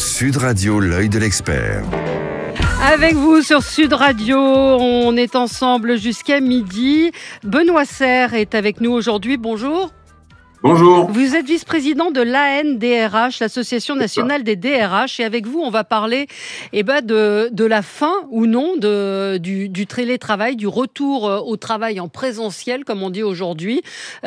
Sud Radio, l'œil de l'expert. Avec vous sur Sud Radio, on est ensemble jusqu'à midi. Benoît Serre est avec nous aujourd'hui. Bonjour. Bonjour. Vous êtes vice-président de l'ANDRH, l'Association nationale des DRH. Et avec vous, on va parler de la fin ou non du télétravail, du retour au travail en présentiel, comme on dit aujourd'hui.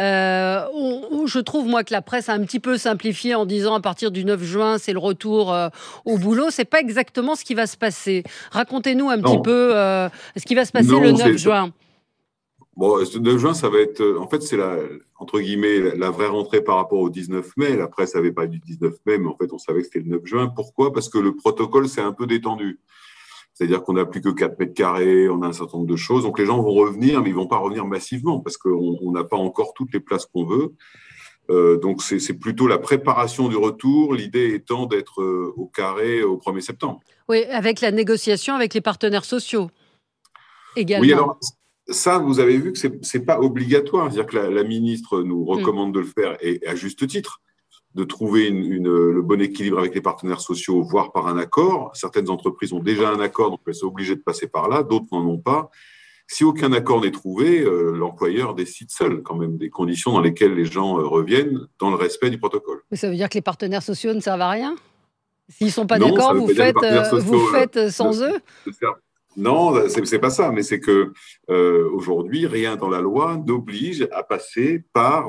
Je trouve, moi, que la presse a un petit peu simplifié en disant à partir du 9 juin, c'est le retour au boulot. C'est pas exactement ce qui va se passer. Racontez-nous un petit peu ce qui va se passer le 9 juin. Bon, le 9 juin, ça va être… En fait, c'est entre guillemets, la vraie rentrée par rapport au 19 mai. La presse n'avait pas du 19 mai, mais en fait, on savait que c'était le 9 juin. Pourquoi ? Parce que le protocole s'est un peu détendu. C'est-à-dire qu'on n'a plus que 4 mètres carrés, on a un certain nombre de choses. Donc, les gens vont revenir, mais ils ne vont pas revenir massivement parce qu'on n'a pas encore toutes les places qu'on veut. Donc, c'est plutôt la préparation du retour, l'idée étant d'être au carré au 1er septembre. Oui, avec la négociation avec les partenaires sociaux également. Oui, alors… Ça, vous avez vu que c'est pas obligatoire. C'est-à-dire que la ministre nous recommande de le faire, et à juste titre, de trouver le bon équilibre avec les partenaires sociaux, voire par un accord. Certaines entreprises ont déjà un accord, donc elles sont obligées de passer par là. D'autres n'en ont pas. Si aucun accord n'est trouvé, l'employeur décide seul quand même des conditions dans lesquelles les gens reviennent dans le respect du protocole. Mais ça veut dire que les partenaires sociaux ne servent à rien ? S'ils ne sont pas d'accord, vous faites sans eux ? Non, c'est pas ça, mais c'est que aujourd'hui, rien dans la loi n'oblige à passer par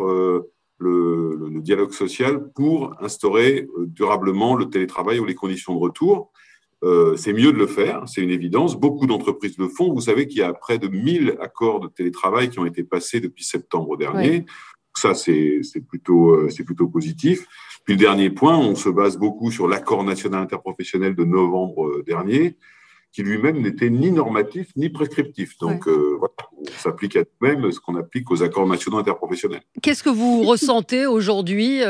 le dialogue social pour instaurer durablement le télétravail ou les conditions de retour. C'est mieux de le faire, c'est une évidence. Beaucoup d'entreprises le font. Vous savez qu'il y a près de 1000 accords de télétravail qui ont été passés depuis septembre dernier. Oui. Ça, c'est plutôt positif. Puis le dernier point, on se base beaucoup sur l'accord national interprofessionnel de novembre dernier, qui lui-même n'était ni normatif ni prescriptif. Donc, voilà, on s'applique à nous-mêmes ce qu'on applique aux accords nationaux interprofessionnels. Qu'est-ce que vous ressentez aujourd'hui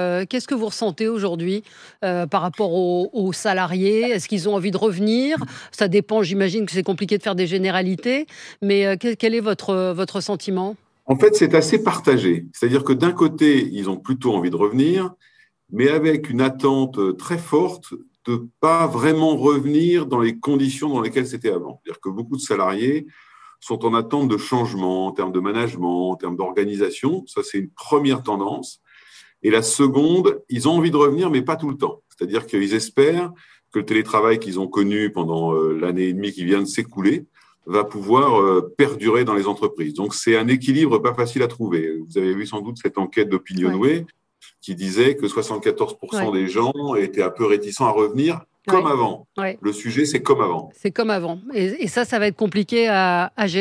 par rapport aux salariés ? Est-ce qu'ils ont envie de revenir ? Ça dépend, j'imagine que c'est compliqué de faire des généralités, mais quel est votre sentiment ? En fait, c'est assez partagé. C'est-à-dire que d'un côté, ils ont plutôt envie de revenir, mais avec une attente très forte de ne pas vraiment revenir dans les conditions dans lesquelles c'était avant. C'est-à-dire que beaucoup de salariés sont en attente de changement en termes de management, en termes d'organisation. Ça, c'est une première tendance. Et la seconde, ils ont envie de revenir, mais pas tout le temps. C'est-à-dire qu'ils espèrent que le télétravail qu'ils ont connu pendant l'année et demie qui vient de s'écouler va pouvoir perdurer dans les entreprises. Donc, c'est un équilibre pas facile à trouver. Vous avez vu sans doute cette enquête d'Opinionway qui disait que 74% des gens étaient un peu réticents à revenir comme avant. Le sujet, c'est comme avant. C'est comme avant. Et ça va être compliqué à gérer ?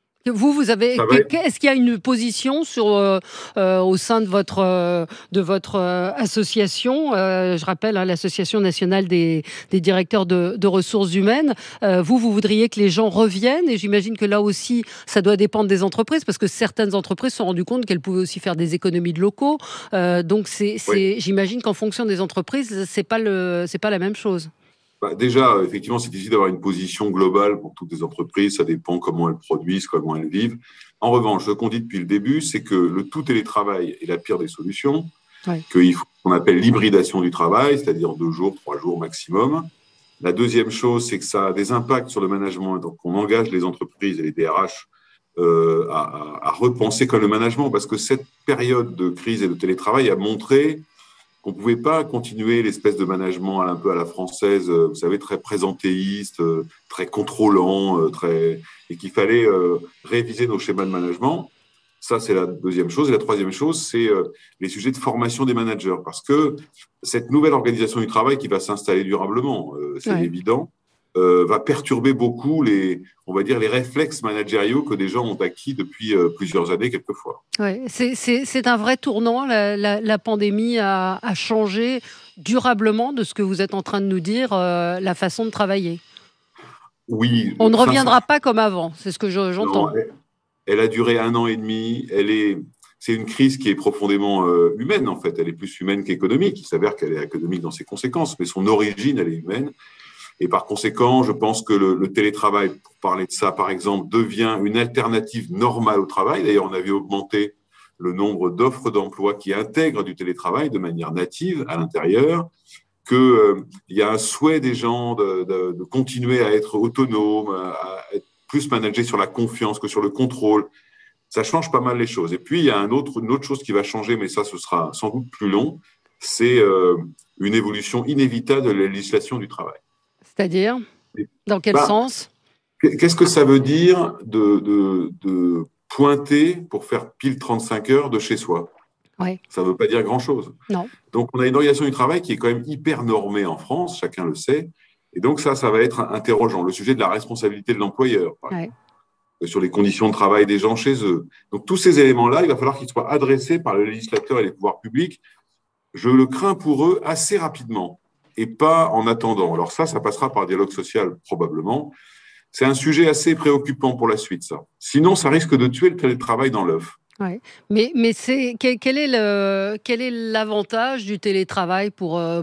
Est-ce qu'il y a une position au sein de votre association, je rappelle, l'Association nationale des directeurs de ressources humaines, vous voudriez que les gens reviennent, et j'imagine que là aussi, ça doit dépendre des entreprises, parce que certaines entreprises se sont rendues compte qu'elles pouvaient aussi faire des économies de locaux. Donc, j'imagine qu'en fonction des entreprises, c'est pas la même chose. Déjà, effectivement, c'est difficile d'avoir une position globale pour toutes les entreprises. Ça dépend comment elles produisent, comment elles vivent. En revanche, ce qu'on dit depuis le début, c'est que le tout télétravail est la pire des solutions, qu'il faut ce qu'on appelle l'hybridation du travail, c'est-à-dire 2 jours, 3 jours maximum. La deuxième chose, c'est que ça a des impacts sur le management. Donc, on engage les entreprises et les DRH à repenser comme le management, parce que cette période de crise et de télétravail a montré qu'on ne pouvait pas continuer l'espèce de management un peu à la française, vous savez, très présentéiste, très contrôlant, et qu'il fallait réviser nos schémas de management. Ça, c'est la deuxième chose. Et la troisième chose, c'est les sujets de formation des managers. Parce que cette nouvelle organisation du travail qui va s'installer durablement, c'est évident, va perturber beaucoup les réflexes managériaux que des gens ont acquis depuis plusieurs années, quelquefois. Ouais, c'est un vrai tournant. La pandémie a changé durablement, de ce que vous êtes en train de nous dire, la façon de travailler. Oui. On ne reviendra pas comme avant, c'est ce que j'entends. Non, elle a duré 1 an et demi. C'est une crise qui est profondément humaine, en fait. Elle est plus humaine qu'économique. Il s'avère qu'elle est économique dans ses conséquences, mais son origine, elle est humaine. Et par conséquent, je pense que le télétravail, pour parler de ça, par exemple, devient une alternative normale au travail. D'ailleurs, on avait augmenté le nombre d'offres d'emploi qui intègrent du télétravail de manière native à l'intérieur. qu'il y a un souhait des gens de continuer à être autonomes, à être plus managés sur la confiance que sur le contrôle. Ça change pas mal les choses. Et puis, il y a une autre chose qui va changer, mais ça, ce sera sans doute plus long, c'est une évolution inévitable de la législation du travail. C'est-à-dire, dans quel sens? Qu'est-ce que ça veut dire de pointer pour faire pile 35 heures de chez soi? Oui. Ça ne veut pas dire grand-chose. Non. Donc, on a une organisation du travail qui est quand même hyper normée en France, chacun le sait. Et donc, ça va être interrogeant. Le sujet de la responsabilité de l'employeur, par exemple, sur les conditions de travail des gens chez eux. Donc, tous ces éléments-là, il va falloir qu'ils soient adressés par le législateur et les pouvoirs publics. Je le crains pour eux assez rapidement et pas en attendant. Alors ça passera par dialogue social probablement. C'est un sujet assez préoccupant pour la suite, ça. Sinon, ça risque de tuer le télétravail dans l'œuf. Ouais. Mais quel est l'avantage du télétravail pour un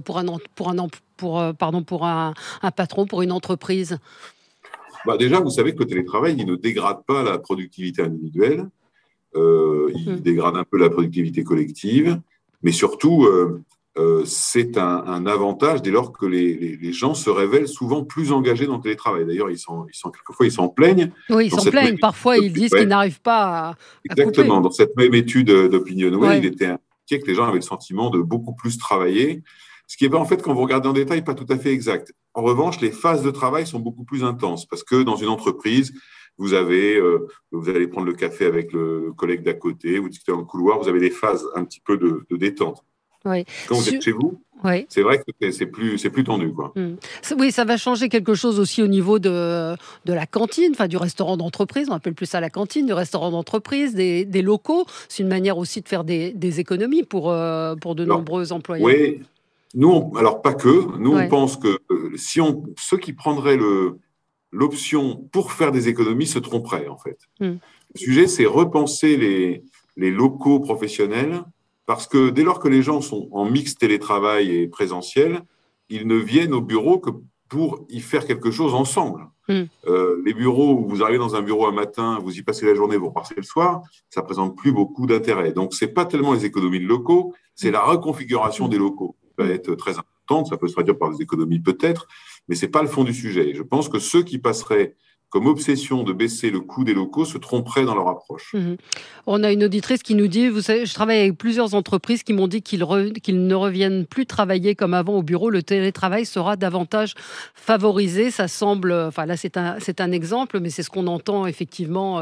patron, pour une entreprise? Déjà, vous savez que le télétravail, il ne dégrade pas la productivité individuelle. Il dégrade un peu la productivité collective. Mais surtout, c'est un avantage dès lors que les gens se révèlent souvent plus engagés dans le télétravail. D'ailleurs, quelquefois, ils s'en plaignent. Oui, ils s'en plaignent. Parfois, ils disent qu'ils n'arrivent pas à Exactement. couper. Dans cette même étude d'Opinionway, il était indiqué que les gens avaient le sentiment de beaucoup plus travailler. Ce qui est, en fait, quand vous regardez en détail, pas tout à fait exact. En revanche, les phases de travail sont beaucoup plus intenses parce que dans une entreprise, vous allez prendre le café avec le collègue d'à côté, vous discutez dans le couloir, vous avez des phases un petit peu de détente. Oui. Quand vous êtes chez vous, c'est vrai que c'est plus tendu, quoi. Oui, ça va changer quelque chose aussi au niveau de la cantine, enfin du restaurant d'entreprise, on appelle plus ça la cantine, du restaurant d'entreprise, des locaux. C'est une manière aussi de faire des économies pour de nombreux employés. Oui, alors pas que. Nous, on pense que ceux qui prendraient l'option pour faire des économies se tromperaient, en fait. Le sujet, c'est repenser les locaux professionnels, parce que dès lors que les gens sont en mix télétravail et présentiel, ils ne viennent au bureau que pour y faire quelque chose ensemble. Les bureaux, où vous arrivez dans un bureau un matin, vous y passez la journée, vous repartez le soir, ça ne présente plus beaucoup d'intérêt. Donc, ce n'est pas tellement les économies de locaux, c'est la reconfiguration des locaux qui va être très importante. Ça peut se traduire par des économies peut-être, mais ce n'est pas le fond du sujet. Je pense que ceux qui passeraient comme obsession de baisser le coût des locaux se tromperaient dans leur approche. On a une auditrice qui nous dit, vous savez, je travaille avec plusieurs entreprises qui m'ont dit qu'ils ne reviennent plus travailler comme avant au bureau. Le télétravail sera davantage favorisé. Ça semble, enfin là c'est un exemple, mais c'est ce qu'on entend effectivement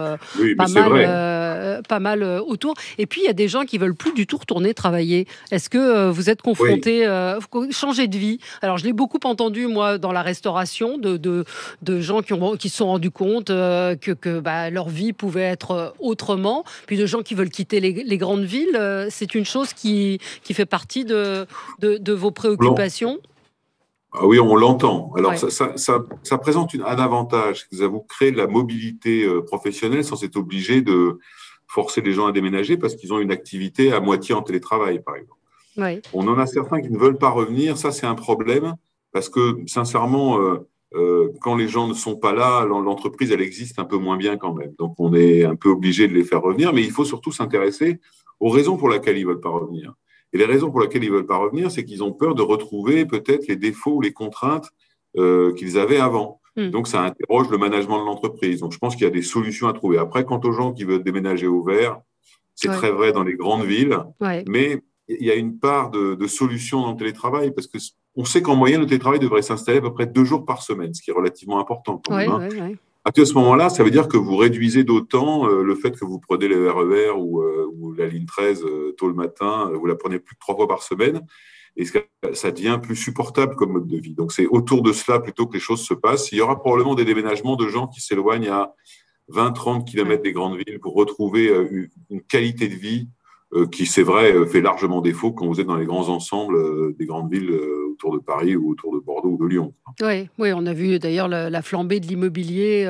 pas mal autour. Et puis il y a des gens qui veulent plus du tout retourner travailler. Est-ce que vous êtes confrontés, changer de vie? Alors je l'ai beaucoup entendu moi dans la restauration de gens qui se sont rendus compte que leur vie pouvait être autrement, puis de gens qui veulent quitter les grandes villes. C'est une chose qui fait partie de vos préoccupations? Ah oui, on l'entend. Alors, ça présente un avantage. Ça vous crée de la mobilité professionnelle sans être obligé de forcer les gens à déménager parce qu'ils ont une activité à moitié en télétravail, par exemple. Oui. On en a certains qui ne veulent pas revenir. Ça, c'est un problème parce que, sincèrement, quand les gens ne sont pas là, l'entreprise, elle existe un peu moins bien quand même. Donc, on est un peu obligé de les faire revenir, mais il faut surtout s'intéresser aux raisons pour lesquelles ils ne veulent pas revenir. Et les raisons pour lesquelles ils ne veulent pas revenir, c'est qu'ils ont peur de retrouver peut-être les défauts ou les contraintes qu'ils avaient avant. Donc, ça interroge le management de l'entreprise. Donc, je pense qu'il y a des solutions à trouver. Après, quant aux gens qui veulent déménager au vert, c'est très vrai dans les grandes villes, mais il y a une part de solutions dans le télétravail parce qu'on sait qu'en moyenne, le télétravail devrait s'installer à peu près 2 jours par semaine, ce qui est relativement important quand même. À ce moment-là, ça veut dire que vous réduisez d'autant le fait que vous prenez le RER ou la ligne 13 tôt le matin, vous la prenez plus que 3 fois par semaine, et ça devient plus supportable comme mode de vie. Donc, c'est autour de cela plutôt que les choses se passent. Il y aura probablement des déménagements de gens qui s'éloignent à 20-30 km des grandes villes pour retrouver une qualité de vie qui, c'est vrai, fait largement défaut quand vous êtes dans les grands ensembles des grandes villes autour de Paris ou autour de Bordeaux ou de Lyon. Oui, on a vu d'ailleurs la flambée de l'immobilier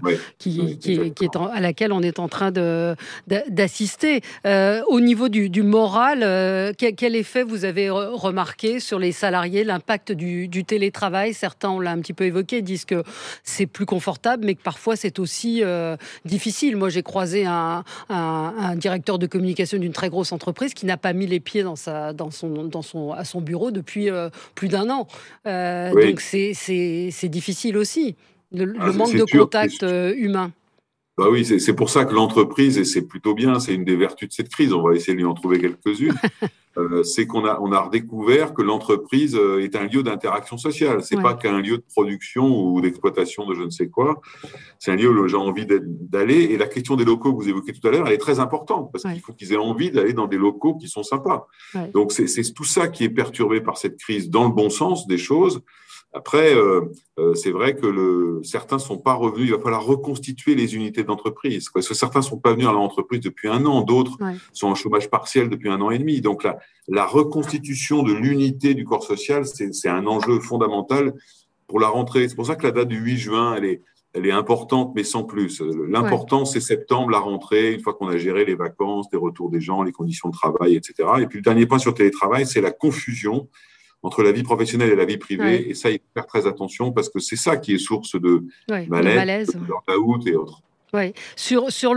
à laquelle on est en train d'assister. Au niveau du moral, quel effet vous avez remarqué sur les salariés, l'impact du télétravail? Certains, on l'a un petit peu évoqué, disent que c'est plus confortable, mais que parfois c'est aussi difficile. Moi, j'ai croisé un directeur de communication d'une très grosse entreprise qui n'a pas mis les pieds à son bureau depuis plus d'1 an. Oui. Donc c'est difficile aussi, le C'est manque c'est de sûr, contact humain. bah oui, c'est pour ça que l'entreprise, et c'est plutôt bien, c'est une des vertus de cette crise, on va essayer de lui en trouver quelques-unes, c'est qu'on a redécouvert que l'entreprise est un lieu d'interaction sociale. C'est Ouais. pas qu'un lieu de production ou d'exploitation de je ne sais quoi. C'est un lieu où les gens ont envie d'aller. Et la question des locaux que vous évoquez tout à l'heure, elle est très importante parce qu'il Ouais. faut qu'ils aient envie d'aller dans des locaux qui sont sympas. Ouais. Donc, c'est tout ça qui est perturbé par cette crise dans le bon sens des choses. Après, c'est vrai que certains ne sont pas revenus. Il va falloir reconstituer les unités d'entreprise. Parce que certains ne sont pas venus à l'entreprise depuis 1 an, d'autres Ouais. sont en chômage partiel depuis 1 an et demi. Donc, la reconstitution de l'unité du corps social, c'est un enjeu fondamental pour la rentrée. C'est pour ça que la date du 8 juin, elle est importante, mais sans plus. Ouais. L'important, c'est septembre, la rentrée, une fois qu'on a géré les vacances, les retours des gens, les conditions de travail, etc. Et puis, le dernier point sur le télétravail, c'est la confusion entre la vie professionnelle et la vie privée. Ouais. Et ça, il faut faire très attention parce que c'est ça qui est source de Ouais. De mal-être, malaise. de burn-out et autres. Ouais. Sur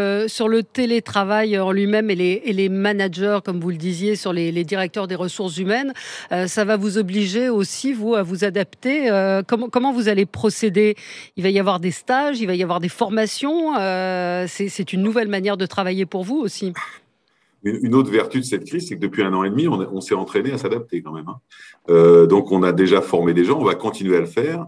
le télétravail en lui-même et les managers, comme vous le disiez, sur les directeurs des ressources humaines, ça va vous obliger aussi, vous, à vous adapter. Comment vous allez procéder? Il va y avoir des stages, il va y avoir des formations. C'est une nouvelle manière de travailler pour vous aussi. Une autre vertu de cette crise, c'est que depuis 1 an et demi, on s'est entraîné à s'adapter quand même. Donc, on a déjà formé des gens, on va continuer à le faire.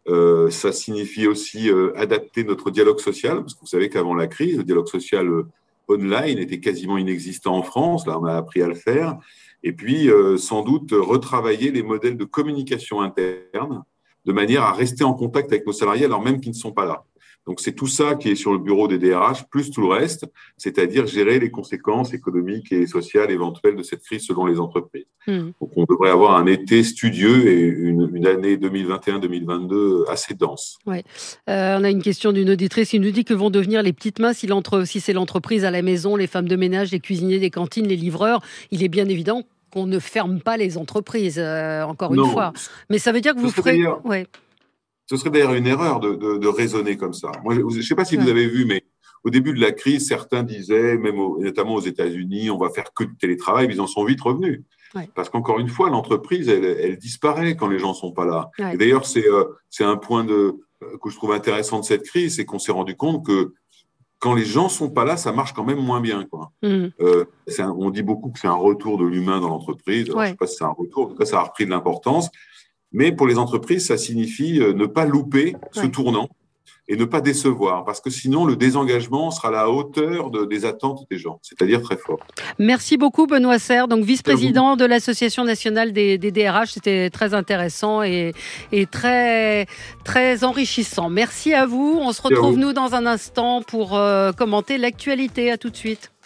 Ça signifie aussi adapter notre dialogue social, parce que vous savez qu'avant la crise, le dialogue social online était quasiment inexistant en France. Là, on a appris à le faire. Et puis, sans doute, retravailler les modèles de communication interne de manière à rester en contact avec nos salariés alors même qu'ils ne sont pas là. Donc, c'est tout ça qui est sur le bureau des DRH, plus tout le reste, c'est-à-dire gérer les conséquences économiques et sociales éventuelles de cette crise selon les entreprises. Mmh. Donc, on devrait avoir un été studieux et une année 2021-2022 assez dense. Ouais. On a une question d'une auditrice qui nous dit que vont devenir les petites mains si c'est l'entreprise à la maison, les femmes de ménage, les cuisiniers des cantines, les livreurs. Il est bien évident qu'on ne ferme pas les entreprises, encore une Non, fois. Mais ça veut dire que vous ferez... Ouais. ce serait d'ailleurs une erreur de raisonner comme ça. Moi, je ne sais pas si vous Ouais. avez vu, mais au début de la crise, certains disaient, notamment aux États-Unis, on va faire que du télétravail, mais ils en sont vite revenus. Ouais. Parce qu'encore une fois, l'entreprise, elle disparaît quand les gens ne sont pas là. Ouais. Et d'ailleurs, c'est un point que je trouve intéressant de cette crise, c'est qu'on s'est rendu compte que quand les gens ne sont pas là, ça marche quand même moins bien, quoi. Mmh. On dit beaucoup que c'est un retour de l'humain dans l'entreprise. Alors, Ouais. je ne sais pas si c'est un retour, en tout cas, ça a repris de l'importance. Mais pour les entreprises, ça signifie ne pas louper ce Ouais. tournant et ne pas décevoir, parce que sinon, le désengagement sera à la hauteur des attentes des gens, c'est-à-dire très fort. Merci beaucoup, Benoît Serre, donc vice-président de l'Association nationale des DRH. C'était très intéressant et très, très enrichissant. Merci à vous. On se retrouve, nous, dans un instant pour commenter l'actualité. À tout de suite.